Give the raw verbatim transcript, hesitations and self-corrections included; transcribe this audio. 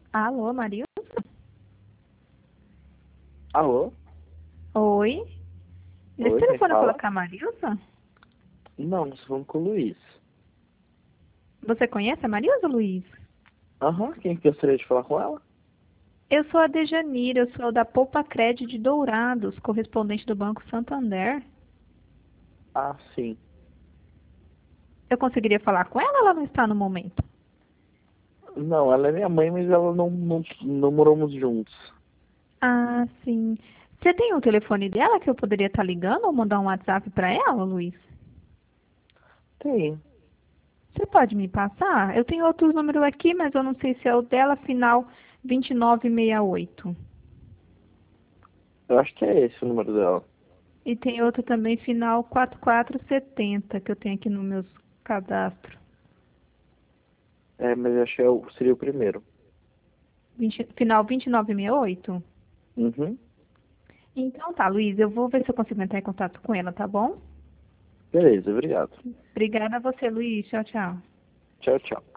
Alô, Marilson? Alô? Oi? Esse Oi, quem telefone fala? colocar Marilson? Não, nós falamos com o Luiz. Você conhece a Marilson, Luiz? Aham, quem que gostaria de falar com ela? Eu sou a Dejanira, eu sou da Poupa Crédito de Dourados, correspondente do Banco Santander. Ah, sim. Eu conseguiria falar com ela ou ela não está no momento? Não, ela é minha mãe, mas ela não, não, não moramos juntos. Ah, sim. Você tem o telefone dela que eu poderia estar ligando ou mandar um WhatsApp para ela, Luiz? Tem. Você pode me passar? Eu tenho outros números aqui, mas eu não sei se é o dela, final vinte e nove sessenta e oito. Eu acho que é esse o número dela. E tem outro também, final quatro quatro setenta, que eu tenho aqui no meus cadastro. É, mas eu acho que é o- seria o primeiro. vinte final vinte e nove sessenta e oito? Uhum. Então tá, Luiz, eu vou ver se eu consigo entrar em contato com ela, tá bom? Beleza, obrigado. Obrigada a você, Luiz. Tchau, tchau. Tchau, tchau.